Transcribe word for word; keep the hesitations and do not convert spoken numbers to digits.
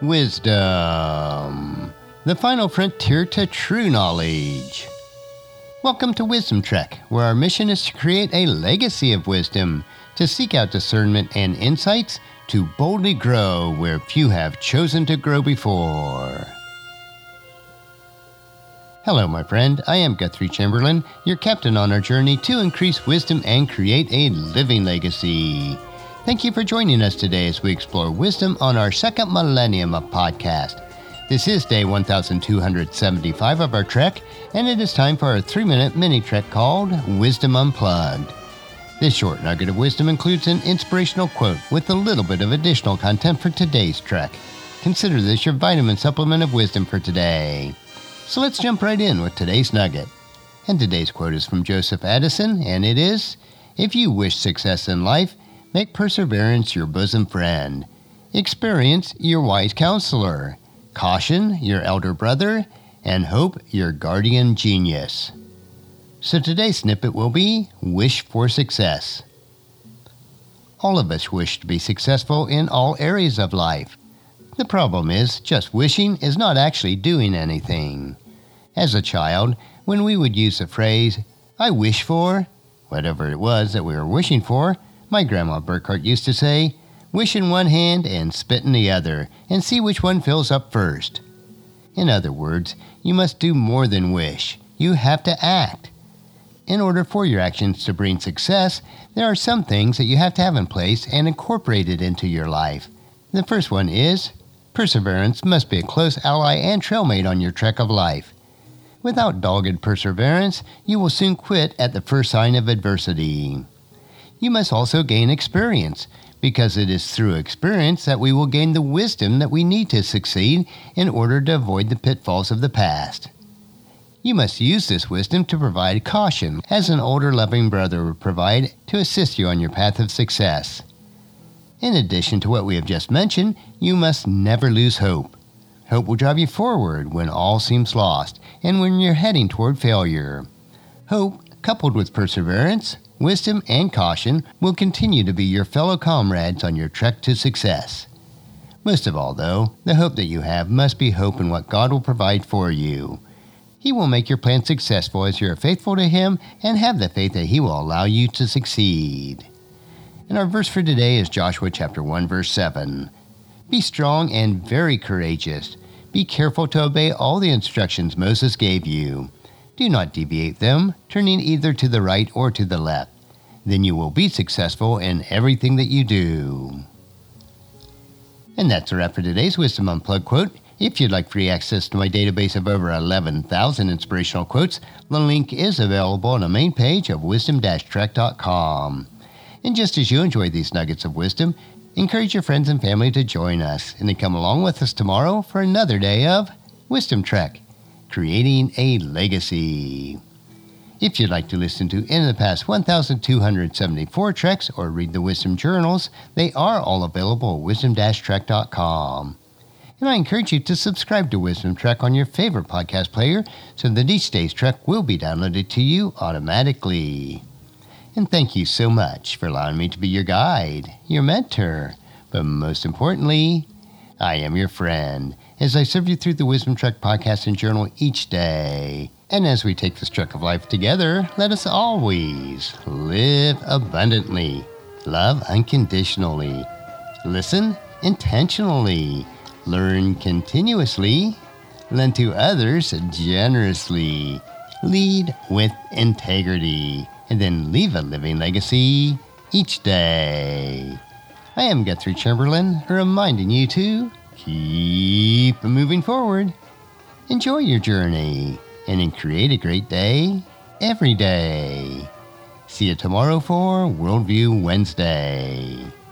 Wisdom, the final frontier to true knowledge. Welcome to Wisdom Trek, where our mission is to create a legacy of wisdom, to seek out discernment and insights, to boldly grow where few have chosen to grow before. Hello, my friend. I am Guthrie Chamberlain, your captain on our journey to increase wisdom and create a living legacy. Thank you for joining us today as we explore wisdom on our second millennium of podcast. This is day one thousand two hundred seventy-five of our trek, and it is time for our three-minute mini-trek called Wisdom Unplugged. This short nugget of wisdom includes an inspirational quote with a little bit of additional content for today's trek. Consider this your vitamin supplement of wisdom for today. So let's jump right in with today's nugget. And today's quote is from Joseph Addison, and it is, "If you wish success in life, make perseverance your bosom friend, experience your wise counselor, caution your elder brother, and hope your guardian genius." So today's snippet will be, wish for success. All of us wish to be successful in all areas of life. The problem is, just wishing is not actually doing anything. As a child, when we would use the phrase, "I wish for," whatever it was that we were wishing for, my grandma Burkhart used to say, "Wish in one hand and spit in the other, and see which one fills up first." In other words, you must do more than wish. You have to act. In order for your actions to bring success, there are some things that you have to have in place and incorporated into your life. The first one is, perseverance must be a close ally and trailmate on your trek of life. Without dogged perseverance, you will soon quit at the first sign of adversity. You must also gain experience, because it is through experience that we will gain the wisdom that we need to succeed in order to avoid the pitfalls of the past. You must use this wisdom to provide caution, as an older loving brother would provide to assist you on your path of success. In addition to what we have just mentioned, you must never lose hope. Hope will drive you forward when all seems lost and when you're heading toward failure. Hope, coupled with perseverance, wisdom, and caution, will continue to be your fellow comrades on your trek to success. Most of all, though, the hope that you have must be hope in what God will provide for you. He will make your plan successful as you are faithful to Him and have the faith that He will allow you to succeed. And our verse for today is Joshua chapter one, verse seven. "Be strong and very courageous. Be careful to obey all the instructions Moses gave you. Do not deviate them, turning either to the right or to the left. Then you will be successful in everything that you do." And that's a wrap for today's Wisdom Unplugged quote. If you'd like free access to my database of over eleven thousand inspirational quotes, the link is available on the main page of wisdom dash trek dot com. And just as you enjoy these nuggets of wisdom, encourage your friends and family to join us and to come along with us tomorrow for another day of Wisdom Trek, creating a legacy. If you'd like to listen to any of the past one thousand two hundred seventy-four treks or read the Wisdom Journals, they are all available at wisdom dash trek dot com. And I encourage you to subscribe to Wisdom Trek on your favorite podcast player so that each day's trek will be downloaded to you automatically. And thank you so much for allowing me to be your guide, your mentor, but most importantly, I am your friend as I serve you through the Wisdom Trek podcast and journal each day. And as we take this trek of life together, let us always live abundantly, love unconditionally, listen intentionally, learn continuously, lend to others generously, lead with integrity, and then leave a living legacy each day. I am Guthrie Chamberlain, reminding you to keep moving forward, enjoy your journey, and create a great day every day. See you tomorrow for Worldview Wednesday.